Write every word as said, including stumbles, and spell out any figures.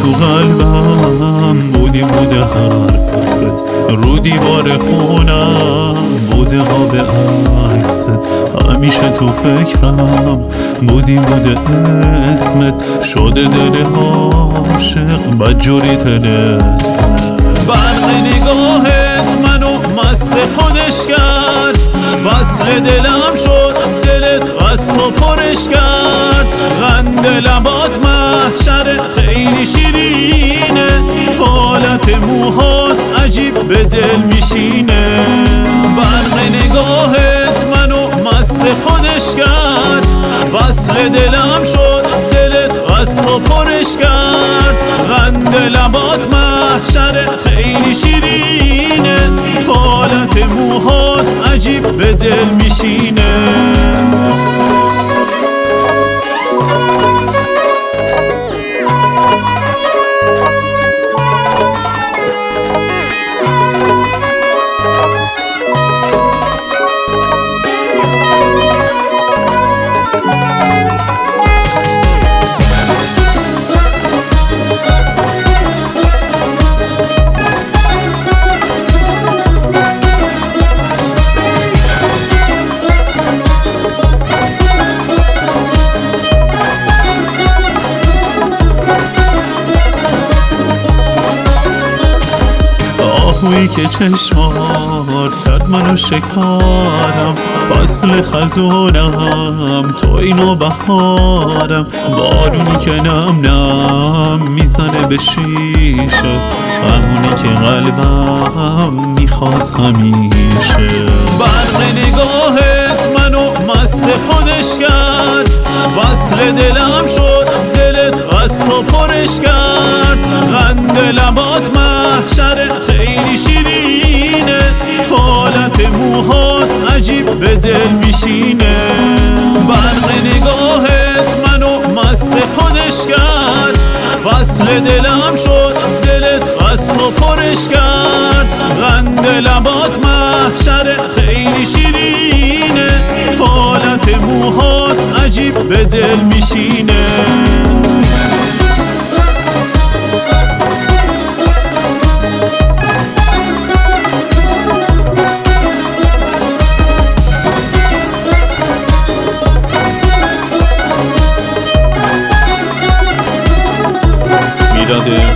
تو قلبم بودی بوده حرفت، رو دیوار خونم بوده قاب عکست، همیشه تو فکرم بودی بوده اسمت، شده دل عاشق بدجوری طلسمت. برق نگاهت منو مست خودش کرد، وصل دلم شد دلت قصد و پرش کرد، قند لبات محشر خیلی شیرینه، حالت موهات عجیب به دل میشینه. برق نگاهت منو مست خودش کرد، وصل دلم شد دلت قصد و پرش کرد، قند لبات محشر خیلی شیرینه، حالت موهات عجیب به دل میشینه. آهویی که چشمات کرد منو شکارم، فصل خزونم تو اینو بهارم، بارونی که نم نم میزنه به شیشه، همونی که قلبم میخواست همیشه. برق نگاهت منو مست خودش کرد، وصل دلم شد دلت قصد و پرش کرد، قند لبات محشر خیلی شیرینه، حالت موهات عجیب به دل میشینه. برق نگاهت منو مست خودش کرد، وصل دلم شد دلت قصد و پرش کرد، قند لبات محشر خیلی شیرینه، حالت موهات عجیب به دل میشینه. میراده